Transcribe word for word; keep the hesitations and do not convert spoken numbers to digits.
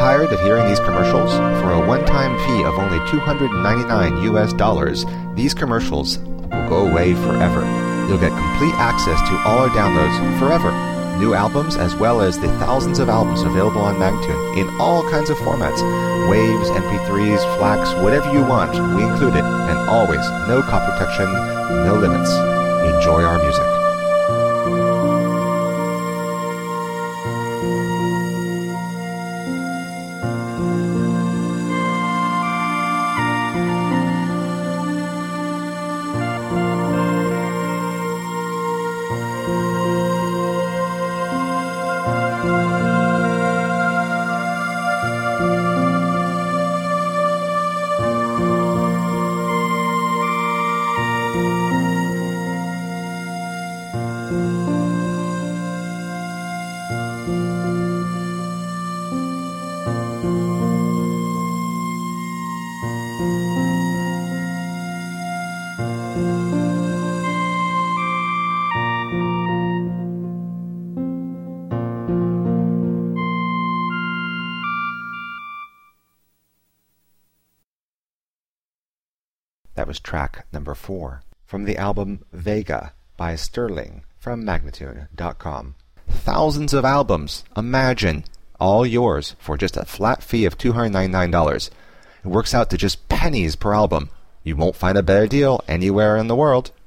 Tired of hearing these commercials? For a one-time fee of only two hundred ninety-nine U S dollars, these commercials will go away forever. You'll get complete access to all our downloads forever. New albums as well as the thousands of albums available on Magnatune in all kinds of formats. Waves, M P threes, FLACs, whatever you want, we include it. And always, no copy protection, no limits. Enjoy our music. That was track number four from the album Vega by Sterling from Magnatune dot com. Thousands of albums, imagine, all yours for just a flat fee of two hundred ninety-nine dollars. It works out to just pennies per album. You won't find a better deal anywhere in the world.